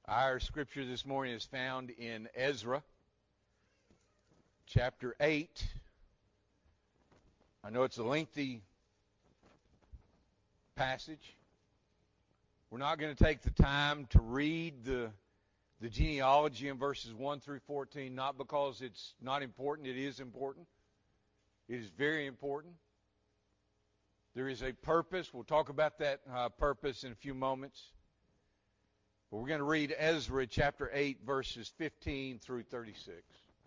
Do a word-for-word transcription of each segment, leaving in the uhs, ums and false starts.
Our scripture this morning is found in Ezra, chapter eight. I know it's a lengthy passage. We're not going to take the time to read the, the genealogy in verses one through fourteen, not because it's not important. It is important. It is very important. There is a purpose. We'll talk about that uh, purpose in a few moments. But we're going to read Ezra chapter eight, verses fifteen through thirty-six.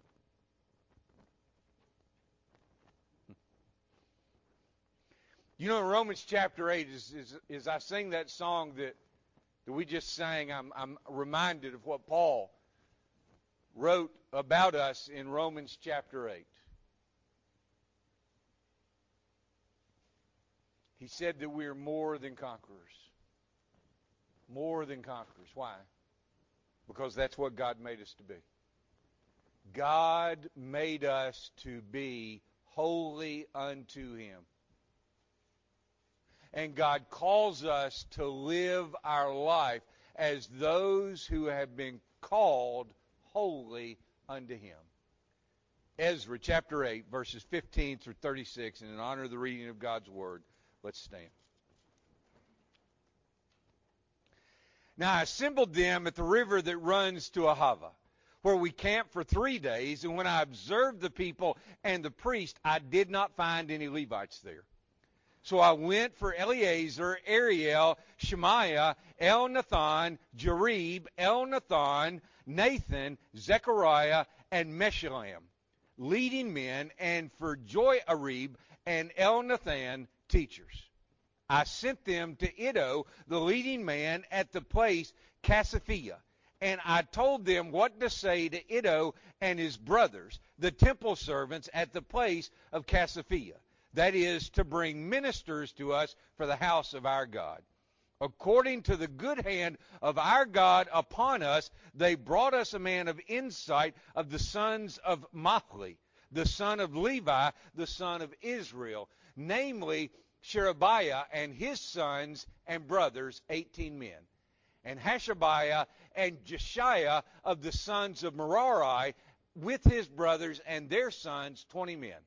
You know, in Romans chapter eight, as, as, as I sing that song that, that we just sang, I'm, I'm reminded of what Paul wrote about us in Romans chapter eight. He said that we are more than conquerors. More than conquerors. Why? Because that's what God made us to be. God made us to be holy unto Him. And God calls us to live our life as those who have been called holy unto Him. Ezra chapter eight, verses fifteen through thirty-six, and in honor of the reading of God's Word, let's stand. Now I assembled them at the river that runs to Ahava, where we camped for three days, and when I observed the people and the priest, I did not find any Levites there. So I went for Eleazar, Ariel, Shemaiah, Elnathan, Jarib, Elnathan, Nathan, Zechariah, and Meshullam, leading men, and for Joiarib and Elnathan, teachers. I sent them to Iddo, the leading man, at the place Cassiphia, and I told them what to say to Iddo and his brothers, the temple servants, at the place of Cassiphia, that is, to bring ministers to us for the house of our God. According to the good hand of our God upon us, they brought us a man of insight of the sons of Mahli, the son of Levi, the son of Israel, namely Sherebiah and his sons and brothers, eighteen men, and Hashabiah and Jeshiah of the sons of Merari with his brothers and their sons, twenty men,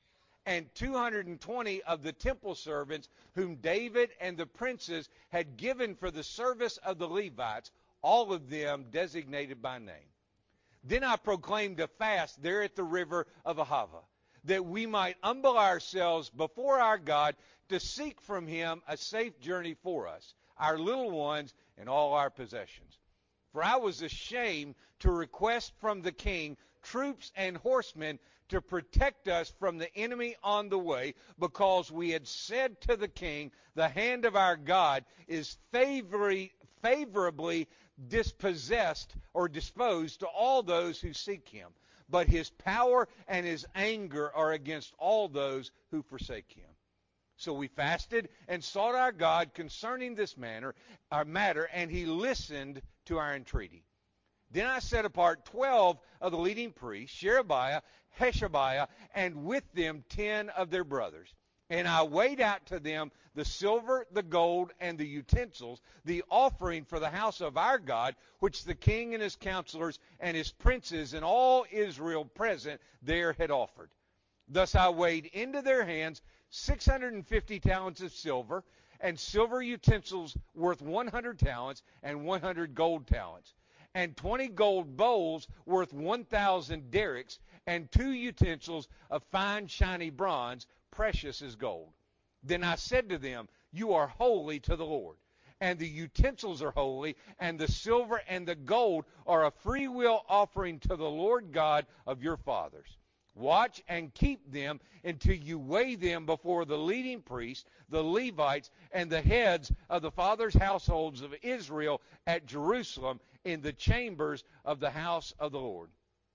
and two hundred twenty of the temple servants whom David and the princes had given for the service of the Levites, all of them designated by name. Then I proclaimed a fast there at the river of Ahava, that we might humble ourselves before our God to seek from Him a safe journey for us, our little ones, and all our possessions. For I was ashamed to request from the king troops and horsemen to protect us from the enemy on the way, because we had said to the king, the hand of our God is favorably, favorably dispossessed or disposed to all those who seek Him. But His power and His anger are against all those who forsake Him. So we fasted and sought our God concerning this matter, our matter, and He listened to our entreaty. Then I set apart twelve of the leading priests, Sherebiah, Hashabiah, and with them ten of their brothers. And I weighed out to them the silver, the gold, and the utensils, the offering for the house of our God, which the king and his counselors and his princes and all Israel present there had offered. Thus I weighed into their hands six hundred fifty talents of silver, and silver utensils worth one hundred talents, and one hundred gold talents, and twenty gold bowls worth one thousand derricks, and two utensils of fine shiny bronze, precious as gold. Then I said to them, you are holy to the Lord, and the utensils are holy, and the silver and the gold are a freewill offering to the Lord God of your fathers. Watch and keep them until you weigh them before the leading priests, the Levites, and the heads of the fathers' households of Israel at Jerusalem in the chambers of the house of the Lord.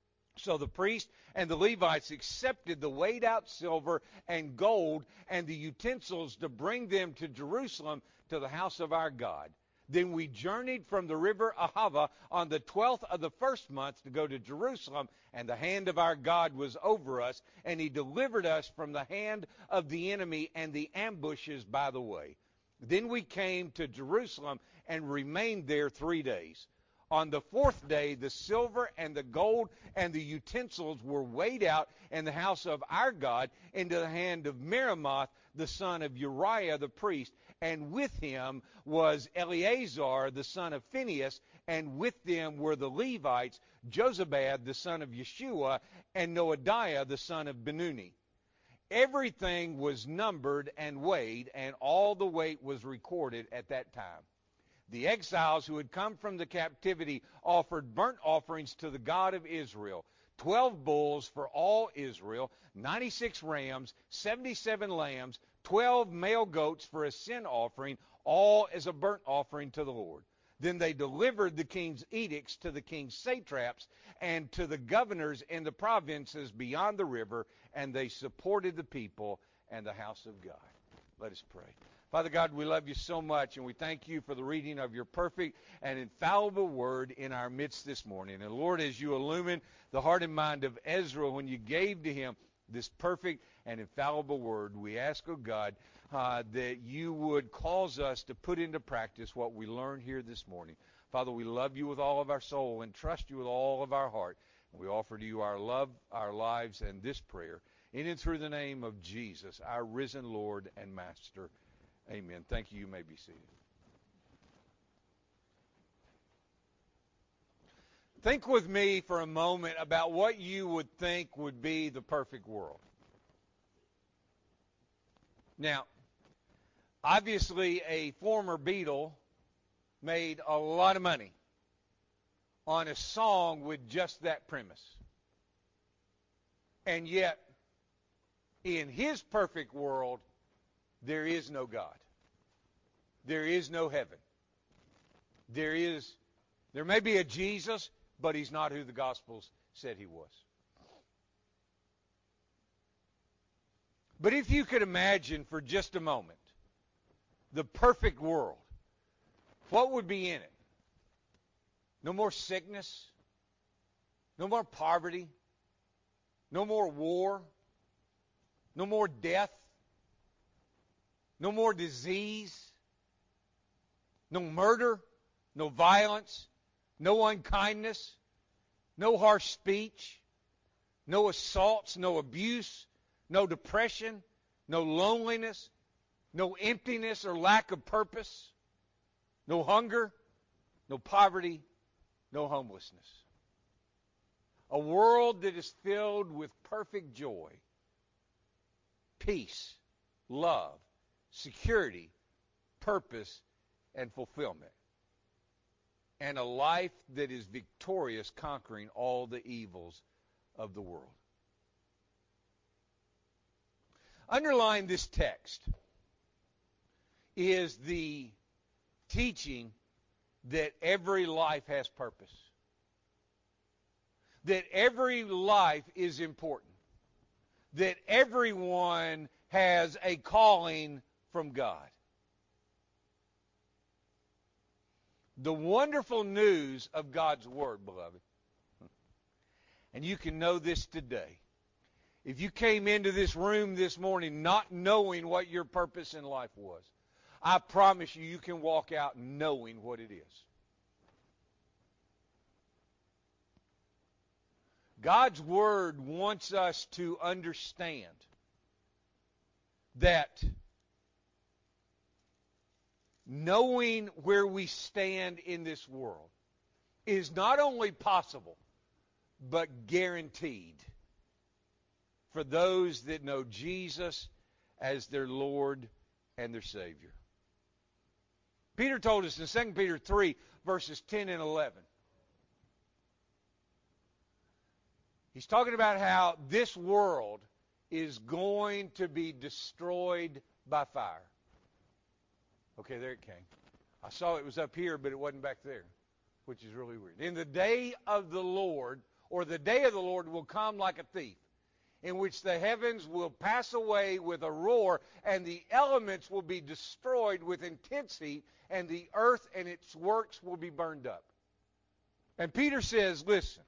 So the priests and the Levites accepted the weighed out silver and gold and the utensils to bring them to Jerusalem to the house of our God. Then we journeyed from the river Ahava on the twelfth of the first month to go to Jerusalem, and the hand of our God was over us, and He delivered us from the hand of the enemy and the ambushes by the way. Then we came to Jerusalem and remained there three days. On the fourth day, the silver and the gold and the utensils were weighed out in the house of our God into the hand of Meremoth, the son of Uriah the priest. And with him was Eleazar, the son of Phinehas, and with them were the Levites, Jozabad, the son of Yeshua, and Noadiah, the son of Benuni. Everything was numbered and weighed, and all the weight was recorded at that time. The exiles who had come from the captivity offered burnt offerings to the God of Israel, twelve bulls for all Israel, ninety-six rams, seventy-seven lambs, twelve male goats for a sin offering, all as a burnt offering to the Lord. Then they delivered the king's edicts to the king's satraps and to the governors in the provinces beyond the river, and they supported the people and the house of God. Let us pray. Father God, we love you so much, and we thank you for the reading of your perfect and infallible word in our midst this morning. And Lord, as you illumine the heart and mind of Ezra when you gave to him this perfect and infallible word, we ask, oh God, uh, that you would cause us to put into practice what we learned here this morning. Father, we love you with all of our soul and trust you with all of our heart. We offer to you our love, our lives, and this prayer in and through the name of Jesus, our risen Lord and Master. Amen. Thank you. You may be seated. Think with me for a moment about what you would think would be the perfect world. Now, obviously, a former Beatle made a lot of money on a song with just that premise. And yet, in his perfect world, there is no God. There is no heaven. There is, there may be a Jesus, but he's not who the Gospels said he was. But if you could imagine for just a moment the perfect world, what would be in it? No more sickness, no more poverty, no more war, no more death, no more disease, no murder, no violence, no unkindness, no harsh speech, no assaults, no abuse, no depression, no loneliness, no emptiness or lack of purpose, no hunger, no poverty, no homelessness. A world that is filled with perfect joy, peace, love, security, purpose, and fulfillment. And a life that is victorious, conquering all the evils of the world. Underlying this text is the teaching that every life has purpose. That every life is important. That everyone has a calling from God. The wonderful news of God's Word, beloved, and you can know this today. If you came into this room this morning not knowing what your purpose in life was, I promise you, you can walk out knowing what it is. God's Word wants us to understand that knowing where we stand in this world is not only possible, but guaranteed for those that know Jesus as their Lord and their Savior. Peter told us in Second Peter three, verses ten and eleven. He's talking about how this world is going to be destroyed by fire. Okay, there it came. I saw it was up here, but it wasn't back there, which is really weird. In the day of the Lord, or the day of the Lord will come like a thief, in which the heavens will pass away with a roar, and the elements will be destroyed with intense heat, and the earth and its works will be burned up. And Peter says, listen,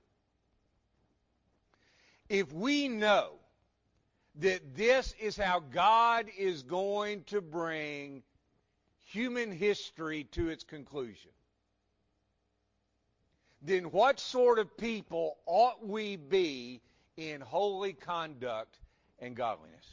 if we know that this is how God is going to bring human history to its conclusion, then what sort of people ought we be in holy conduct and godliness?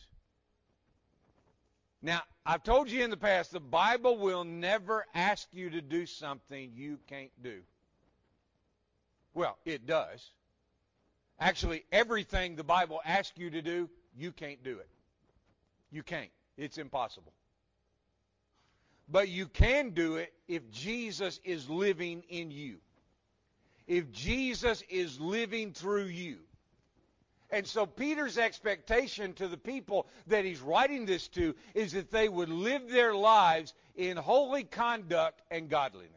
Now, I've told you in the past, the Bible will never ask you to do something you can't do. Well, it does. Actually, everything the Bible asks you to do, you can't do it. You can't. It's impossible. But you can do it if Jesus is living in you. If Jesus is living through you. And so Peter's expectation to the people that he's writing this to is that they would live their lives in holy conduct and godliness.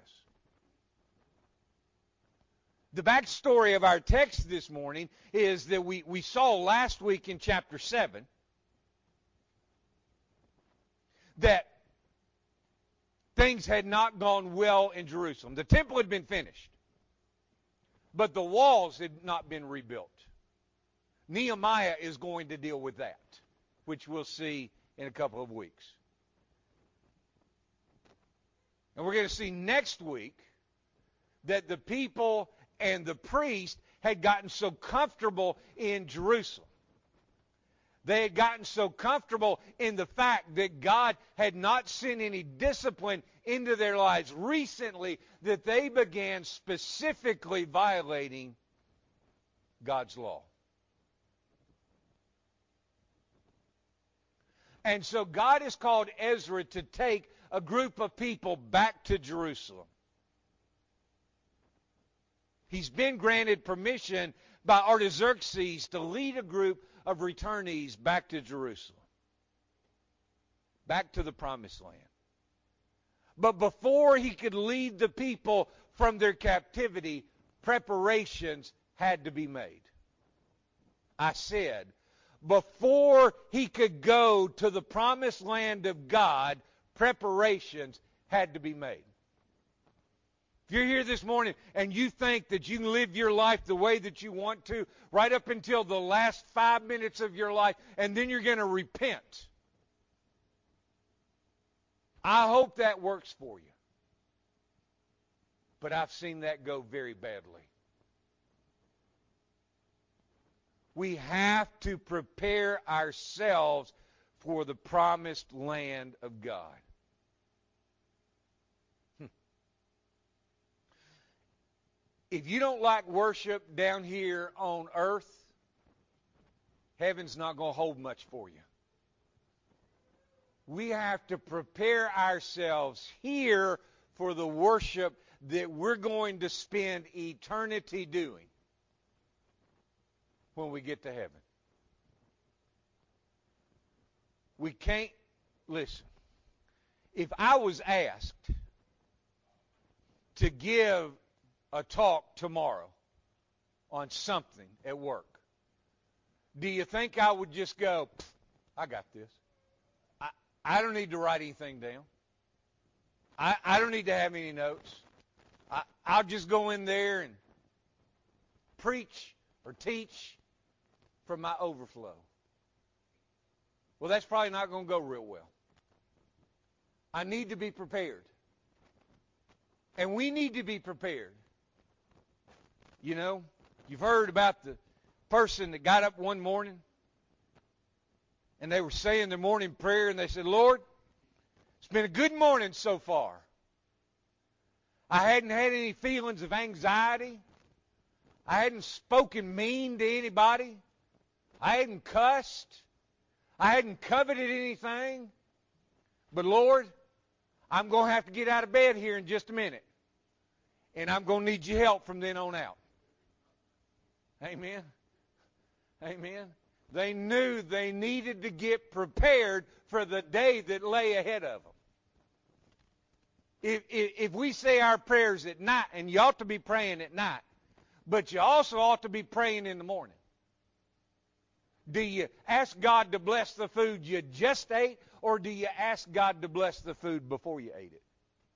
The backstory of our text this morning is that we, we saw last week in chapter seven that things had not gone well in Jerusalem. The temple had been finished, but the walls had not been rebuilt. Nehemiah is going to deal with that, which we'll see in a couple of weeks. And we're going to see next week that the people and the priest had gotten so comfortable in Jerusalem. They had gotten so comfortable in the fact that God had not sent any discipline into their lives recently that they began specifically violating God's law. And so God has called Ezra to take a group of people back to Jerusalem. He's been granted permission by Artaxerxes to lead a group of returnees back to Jerusalem, back to the promised land. But before he could lead the people from their captivity, preparations had to be made. I said, before he could go to the promised land of God, preparations had to be made. If you're here this morning and you think that you can live your life the way that you want to, right up until the last five minutes of your life, and then you're going to repent, I hope that works for you. But I've seen that go very badly. We have to prepare ourselves for the promised land of God. If you don't like worship down here on earth, heaven's not going to hold much for you. We have to prepare ourselves here for the worship that we're going to spend eternity doing when we get to heaven. We can't, listen, if I was asked to give a talk tomorrow on something at work, do you think I would just go, I got this. I, I don't need to write anything down. I, I don't need to have any notes. I, I'll just go in there and preach or teach from my overflow. Well, that's probably not going to go real well. I need to be prepared. And we need to be prepared. You know, you've heard about the person that got up one morning and they were saying their morning prayer and they said, Lord, it's been a good morning so far. I hadn't had any feelings of anxiety. I hadn't spoken mean to anybody. I hadn't cussed. I hadn't coveted anything. But Lord, I'm going to have to get out of bed here in just a minute. And I'm going to need your help from then on out. Amen. Amen. They knew they needed to get prepared for the day that lay ahead of them. If, if, if we say our prayers at night, and you ought to be praying at night, but you also ought to be praying in the morning. Do you ask God to bless the food you just ate, or do you ask God to bless the food before you ate it?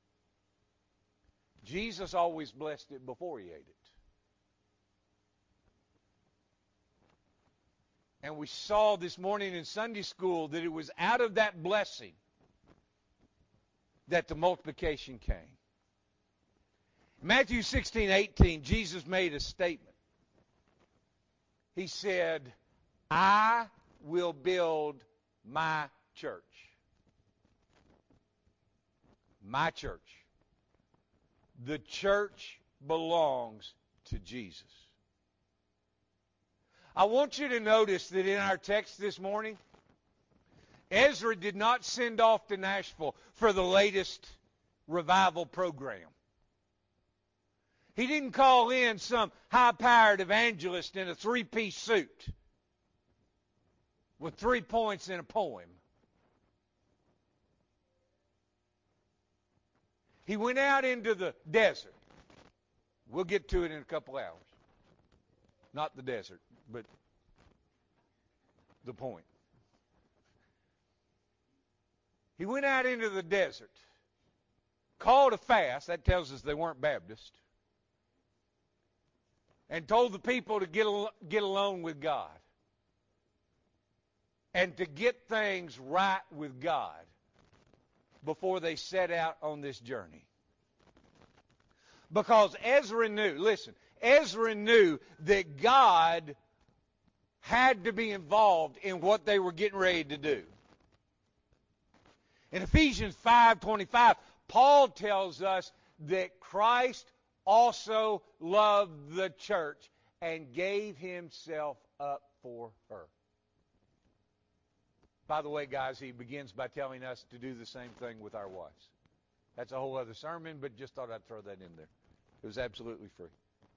Jesus always blessed it before he ate it. And we saw this morning in Sunday school that it was out of that blessing that the multiplication came. Matthew sixteen eighteen, Jesus made a statement. He said, I will build my church. My church. The church belongs to Jesus. I want you to notice that in our text this morning, Ezra did not send off to Nashville for the latest revival program. He didn't call in some high-powered evangelist in a three-piece suit with three points in a poem. He went out into the desert. We'll get to it in a couple hours. Not the desert, but the point. He went out into the desert, called a fast. That tells us they weren't Baptist. And told the people to get, al- get alone with God. And to get things right with God before they set out on this journey. Because Ezra knew, listen, Ezra knew that God had to be involved in what they were getting ready to do. In Ephesians five twenty-five, Paul tells us that Christ also loved the church and gave himself up for her. By the way, guys, he begins by telling us to do the same thing with our wives. That's a whole other sermon, but just thought I'd throw that in there. It was absolutely free.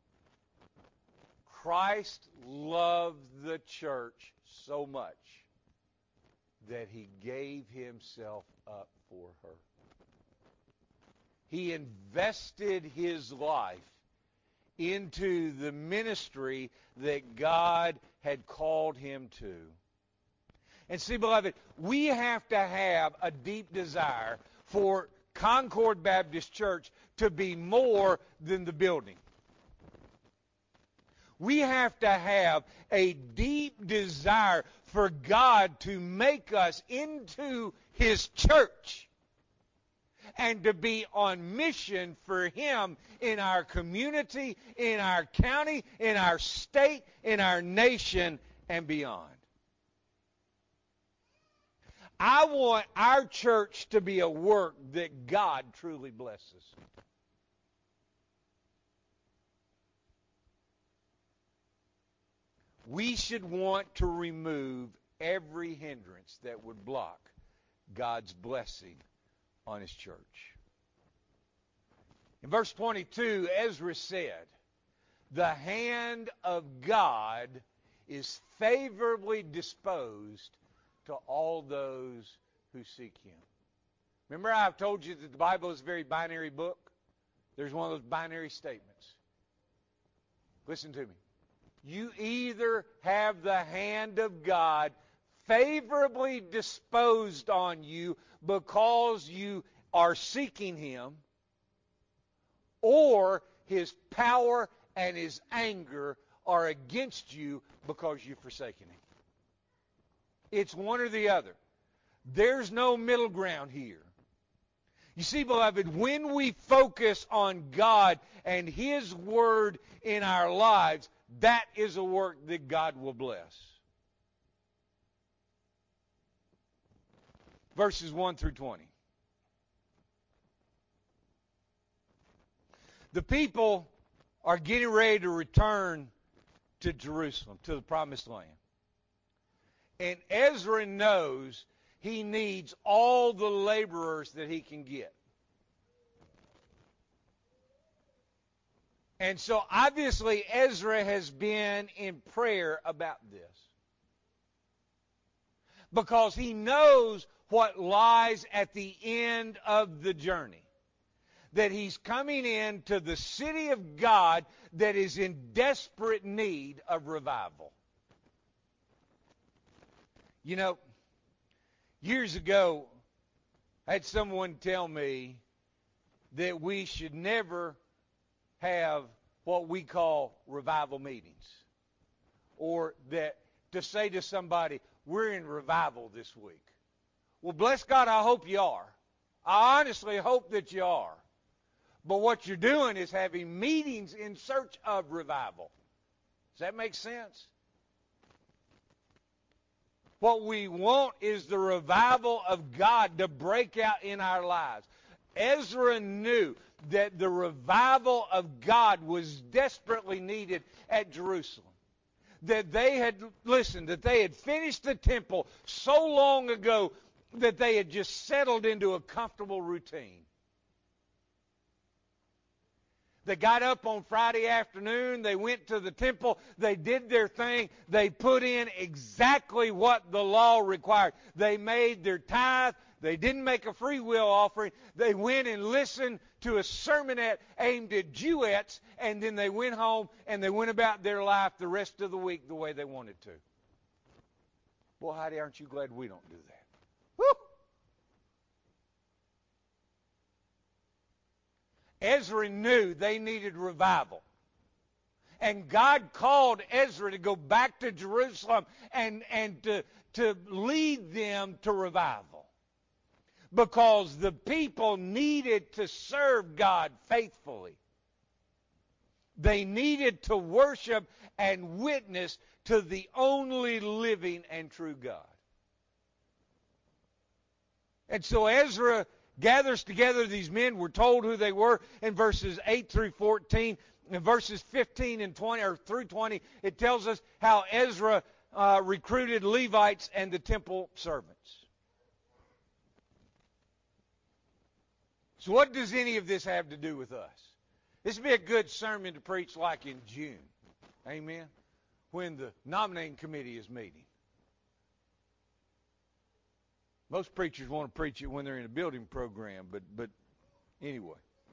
Christ loved the church so much that he gave himself up for her. He invested his life into the ministry that God had called him to. And see, beloved, we have to have a deep desire for Concord Baptist Church to be more than the building. We have to have a deep desire for God to make us into his church and to be on mission for him in our community, in our county, in our state, in our nation, and beyond. I want our church to be a work that God truly blesses. We should want to remove every hindrance that would block God's blessing on his church. In verse twenty-two, Ezra said, the hand of God is favorably disposed to all those who seek him. Remember I've told you that the Bible is a very binary book? There's one of those binary statements. Listen to me. You either have the hand of God favorably disposed on you because you are seeking him, or his power and his anger are against you because you've forsaken him. It's one or the other. There's no middle ground here. You see, beloved, when we focus on God and his word in our lives, that is a work that God will bless. Verses one through twenty. The people are getting ready to return to Jerusalem, to the promised land. And Ezra knows he needs all the laborers that he can get. And so obviously Ezra has been in prayer about this. Because he knows what lies at the end of the journey. That he's coming into the city of God that is in desperate need of revival. You know, years ago, I had someone tell me that we should never have what we call revival meetings. Or that to say to somebody, we're in revival this week. Well, bless God, I hope you are. I honestly hope that you are. But what you're doing is having meetings in search of revival. Does that make sense? What we want is the revival of God to break out in our lives. Ezra knew that the revival of God was desperately needed at Jerusalem. That they had, listen, that they had finished the temple so long ago that they had just settled into a comfortable routine. They got up on Friday afternoon. They went to the temple. They did their thing. They put in exactly what the law required. They made their tithe. They didn't make a free will offering. They went and listened to a sermonette aimed at Jewettes, and then they went home and they went about their life the rest of the week the way they wanted to. Well, Heidi, aren't you glad we don't do that? Woo! Ezra knew they needed revival. And God called Ezra to go back to Jerusalem and, and to, to lead them to revival. Because the people needed to serve God faithfully. They needed to worship and witness to the only living and true God. And so Ezra gathers together these men. We're told who they were in verses eight through fourteen. In verses fifteen and twenty, or through twenty, it tells us how Ezra uh, recruited Levites and the temple servants. So what does any of this have to do with us? This would be a good sermon to preach like in June. Amen? When the nominating committee is meeting. Most preachers want to preach it when they're in a building program, but, but anyway.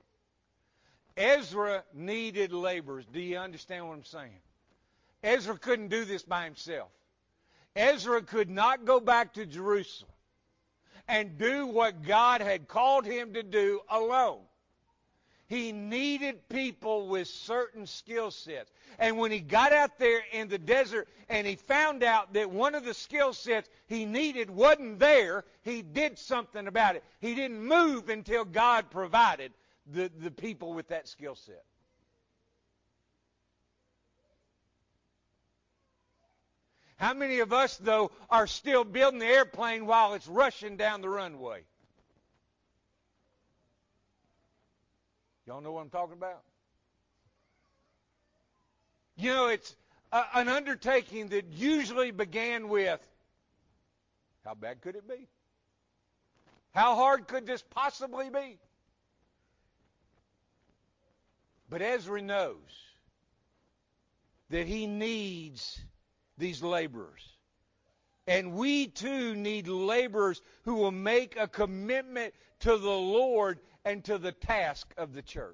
Ezra needed laborers. Do you understand what I'm saying? Ezra couldn't do this by himself. Ezra could not go back to Jerusalem and do what God had called him to do alone. He needed people with certain skill sets. And when he got out there in the desert and he found out that one of the skill sets he needed wasn't there, he did something about it. He didn't move until God provided the, the people with that skill set. How many of us, though, are still building the airplane while it's rushing down the runway? Y'all know what I'm talking about? You know, it's a, an undertaking that usually began with, how bad could it be? How hard could this possibly be? But Ezra knows that he needs these laborers. And we too need laborers who will make a commitment to the Lord and to the task of the church.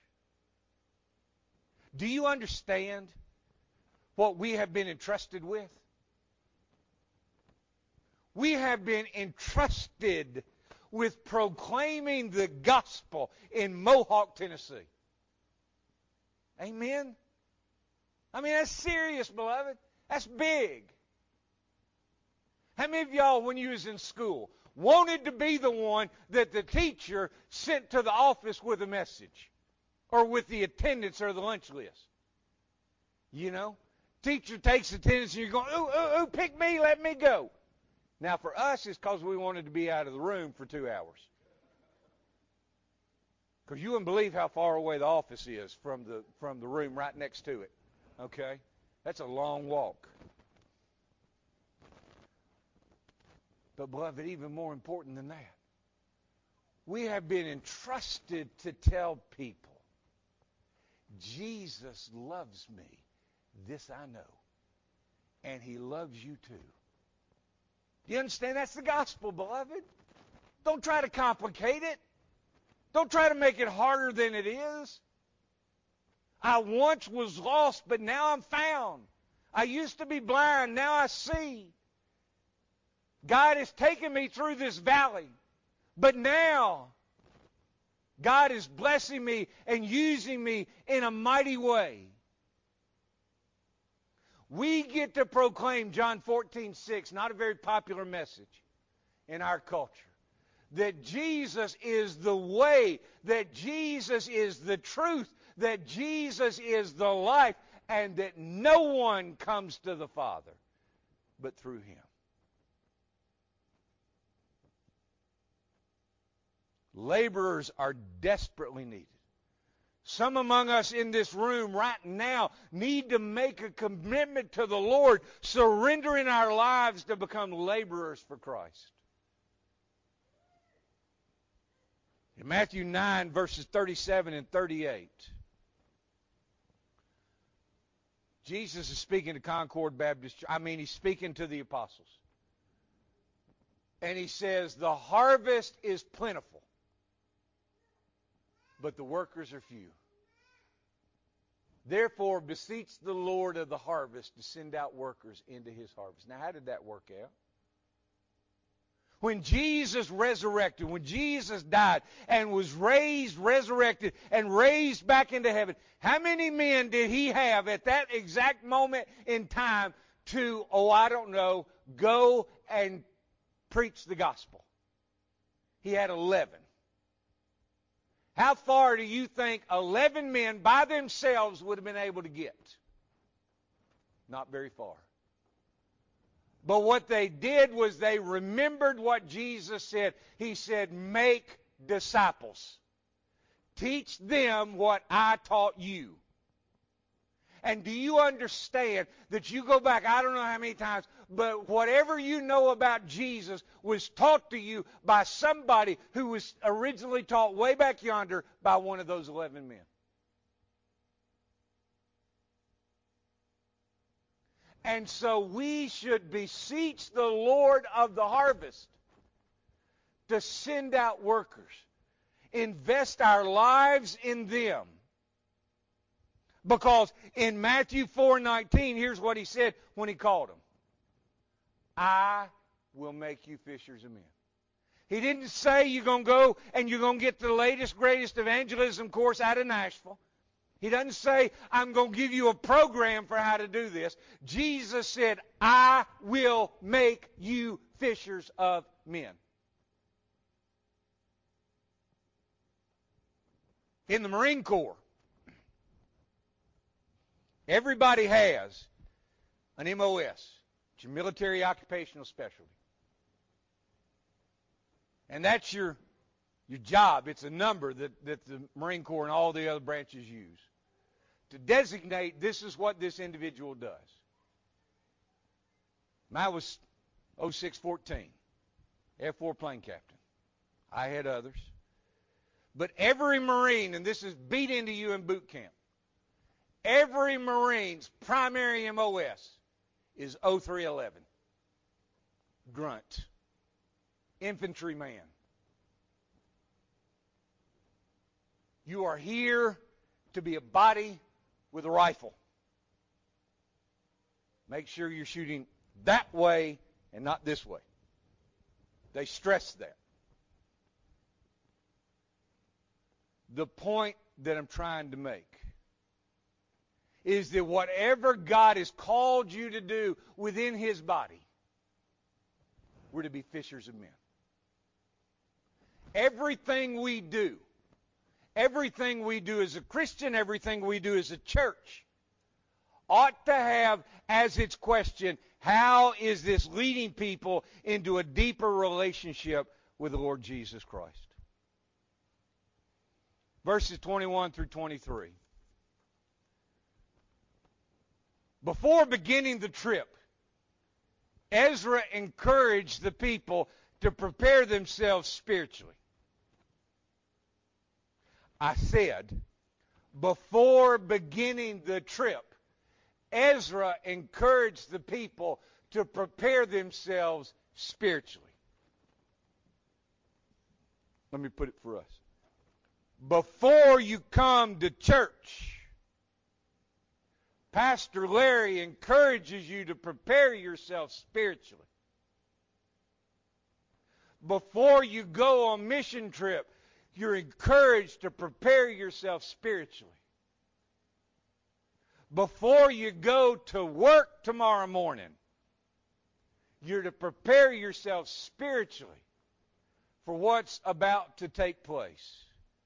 Do you understand what we have been entrusted with? We have been entrusted with proclaiming the gospel in Mohawk, Tennessee. Amen? I mean, that's serious, beloved. That's big. How many of y'all, when you was in school, wanted to be the one that the teacher sent to the office with a message or with the attendance or the lunch list? You know? Teacher takes attendance and you're going, ooh, ooh, ooh, pick me, let me go. Now, for us, it's because we wanted to be out of the room for two hours. Because you wouldn't believe how far away the office is from the, from the room right next to it. Okay? That's a long walk. But, beloved, even more important than that, we have been entrusted to tell people, Jesus loves me. This I know. And he loves you too. Do you understand? That's the gospel, beloved. Don't try to complicate it. Don't try to make it harder than it is. I once was lost, but now I'm found. I used to be blind, now I see. God has taken me through this valley, but now God is blessing me and using me in a mighty way. We get to proclaim John fourteen six, not a very popular message in our culture. that Jesus is the way, that Jesus is the truth, that Jesus is the life, and that no one comes to the Father but through Him. Laborers are desperately needed. Some among us in this room right now need to make a commitment to the Lord, surrendering our lives to become laborers for Christ. In Matthew nine, verses thirty-seven and thirty-eight, Jesus is speaking to Concord Baptist Church. I mean, He's speaking to the apostles. And He says, the harvest is plentiful, but the workers are few. Therefore, beseech the Lord of the harvest to send out workers into His harvest. Now, how did that work out? When Jesus resurrected, when Jesus died and was raised, resurrected, and raised back into heaven, how many men did He have at that exact moment in time to, oh, I don't know, go and preach the gospel? He had eleven. How far do you think eleven men by themselves would have been able to get? Not very far. But what they did was they remembered what Jesus said. He said, make disciples. Teach them what I taught you. And do you understand that you go back, I don't know how many times, but whatever you know about Jesus was taught to you by somebody who was originally taught way back yonder by one of those eleven men. And so we should beseech the Lord of the harvest to send out workers. Invest our lives in them. Because in Matthew four nineteen, here's what He said when He called them. I will make you fishers of men. He didn't say you're going to go and you're going to get the latest, greatest evangelism course out of Nashville. He doesn't say, I'm going to give you a program for how to do this. Jesus said, I will make you fishers of men. In the Marine Corps, everybody has an M O S. It's your military occupational specialty. And that's your, your job. It's a number that, that the Marine Corps and all the other branches use to designate this is what this individual does. Mine was oh six fourteen, F four plane captain. I had others. But every Marine, and this is beat into you in boot camp, every Marine's primary M O S is oh three eleven. Grunt. Infantryman. You are here to be a body with a rifle. Make sure you're shooting that way and not this way. They stress that. The point that I'm trying to make is that whatever God has called you to do within His body, we're to be fishers of men. Everything we do, everything we do as a Christian, everything we do as a church, ought to have as its question, how is this leading people into a deeper relationship with the Lord Jesus Christ? Verses twenty-one through twenty-three. Before beginning the trip, Ezra encouraged the people to prepare themselves spiritually. I said, before beginning the trip, Ezra encouraged the people to prepare themselves spiritually. Let me put it for us. Before you come to church, Pastor Larry encourages you to prepare yourself spiritually. Before you go on mission trip, you're encouraged to prepare yourself spiritually. Before you go to work tomorrow morning, you're to prepare yourself spiritually for what's about to take place.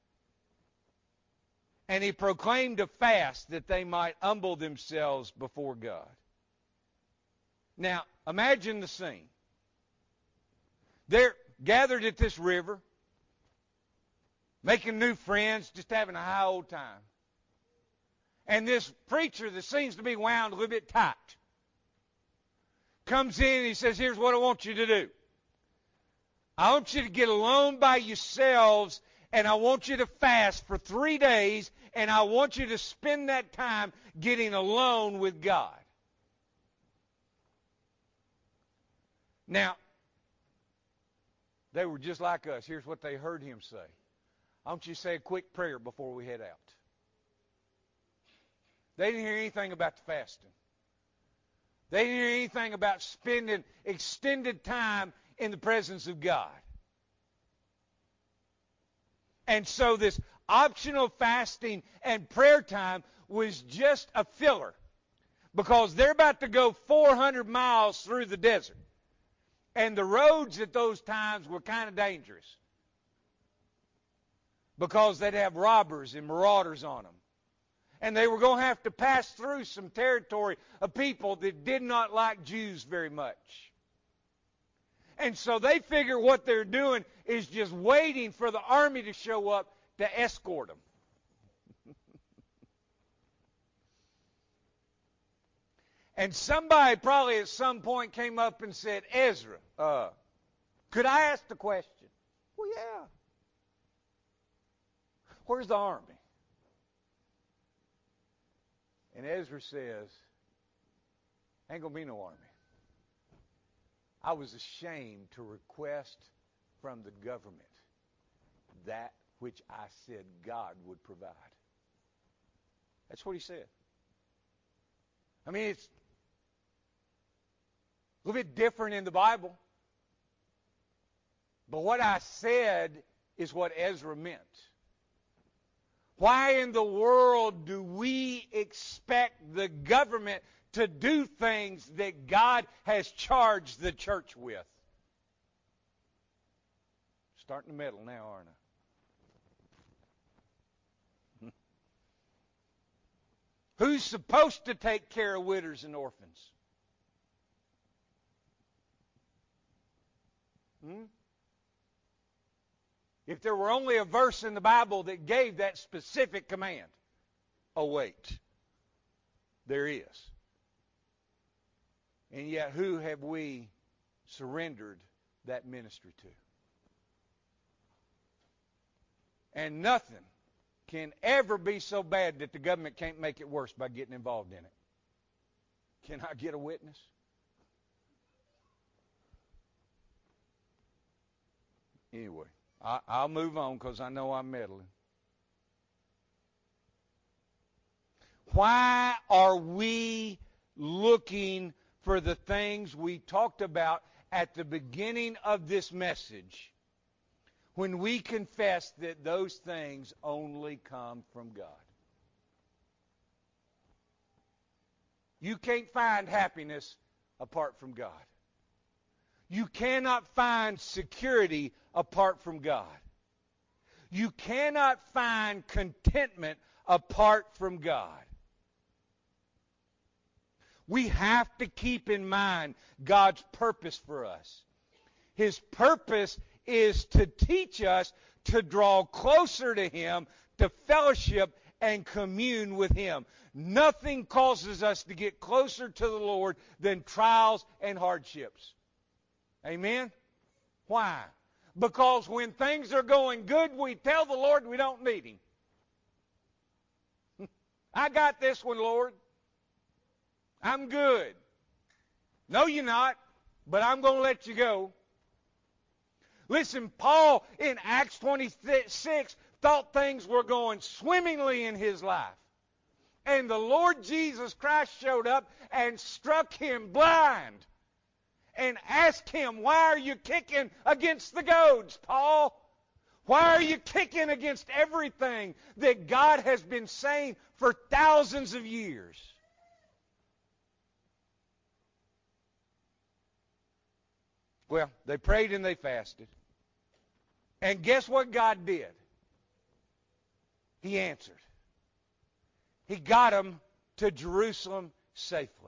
And he proclaimed a fast that they might humble themselves before God. Now, imagine the scene. They're gathered at this river, making new friends, just having a high old time. And this preacher that seems to be wound a little bit tight comes in and he says, here's what I want you to do. I want you to get alone by yourselves, and I want you to fast for three days, and I want you to spend that time getting alone with God. Now, they were just like us. Here's what they heard him say. I want you to say a quick prayer before we head out. They didn't hear anything about the fasting. They didn't hear anything about spending extended time in the presence of God. And so this optional fasting and prayer time was just a filler, because they're about to go four hundred miles through the desert. And the roads at those times were kind of dangerous, because they'd have robbers and marauders on them. And they were going to have to pass through some territory of people that did not like Jews very much. And so they figure what they're doing is just waiting for the army to show up to escort them. And somebody probably at some point came up and said, Ezra, uh, could I ask the question? Well, yeah. Where's the army? And Ezra says, ain't going to be no army. I was ashamed to request from the government that which I said God would provide. That's what he said. I mean, it's a little bit different in the Bible. But what I said is what Ezra meant. Why in the world do we expect the government to do things that God has charged the church with? Starting to meddle now, aren't I? Who's supposed to take care of widows and orphans? Hmm? If there were only a verse in the Bible that gave that specific command. Oh, wait. There is. And yet, who have we surrendered that ministry to? And nothing can ever be so bad that the government can't make it worse by getting involved in it. Can I get a witness? Anyway, I, I'll move on because I know I'm meddling. Why are we looking for the things we talked about at the beginning of this message when we confess that those things only come from God? You can't find happiness apart from God. You cannot find security apart from God. You cannot find contentment apart from God. We have to keep in mind God's purpose for us. His purpose is to teach us to draw closer to Him, to fellowship and commune with Him. Nothing causes us to get closer to the Lord than trials and hardships. Amen? Why? Because when things are going good, we tell the Lord we don't need Him. I got this one, Lord. I'm good. No, you're not, but I'm going to let you go. Listen, Paul in Acts twenty-six thought things were going swimmingly in his life. And the Lord Jesus Christ showed up and struck him blind and asked him, why are you kicking against the goads, Paul? Why are you kicking against everything that God has been saying for thousands of years? Well, they prayed and they fasted. And guess what God did? He answered. He got them to Jerusalem safely.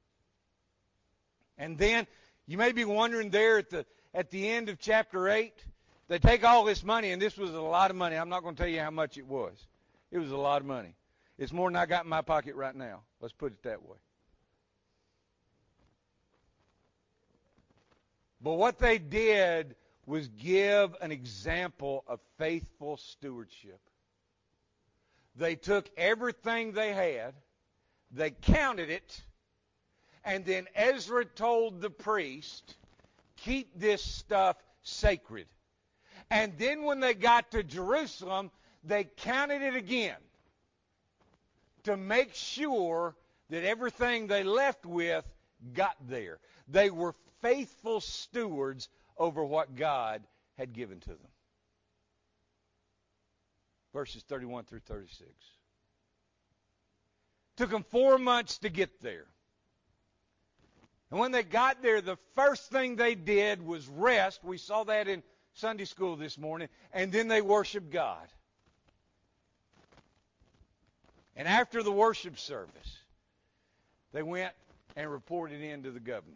And then, you may be wondering there at the at the end of chapter eight, they take all this money, and this was a lot of money. I'm not going to tell you how much it was. It was a lot of money. It's more than I got in my pocket right now. Let's put it that way. But what they did was give an example of faithful stewardship. They took everything they had, they counted it, and then Ezra told the priest, keep this stuff sacred. And then when they got to Jerusalem, they counted it again to make sure that everything they left with got there. They were faithful stewards over what God had given to them. Verses thirty-one through thirty-six. Took them four months to get there. And when they got there, the first thing they did was rest. We saw that in Sunday school this morning. And then they worshiped God. And after the worship service, they went and reported in to the governor.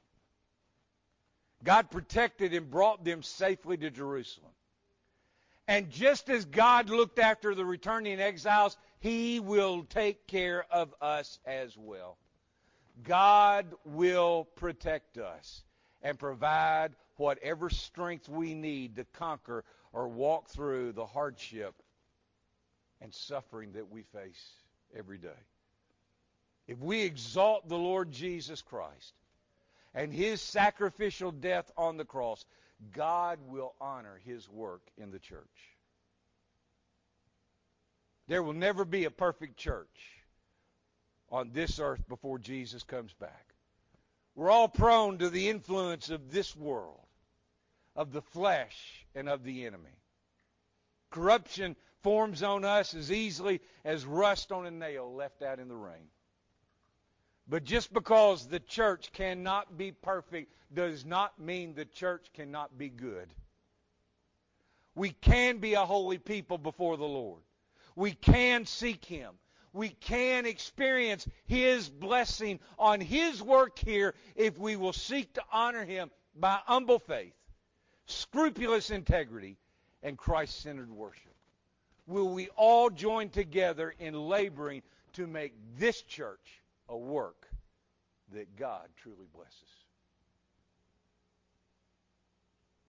God protected and brought them safely to Jerusalem. And just as God looked after the returning exiles, He will take care of us as well. God will protect us and provide whatever strength we need to conquer or walk through the hardship and suffering that we face every day. If we exalt the Lord Jesus Christ and His sacrificial death on the cross, God will honor His work in the church. There will never be a perfect church on this earth before Jesus comes back. We're all prone to the influence of this world, of the flesh, and of the enemy. Corruption forms on us as easily as rust on a nail left out in the rain. But just because the church cannot be perfect does not mean the church cannot be good. We can be a holy people before the Lord. We can seek Him. We can experience His blessing on His work here if we will seek to honor Him by humble faith, scrupulous integrity, and Christ-centered worship. Will we all join together in laboring to make this church a work that God truly blesses?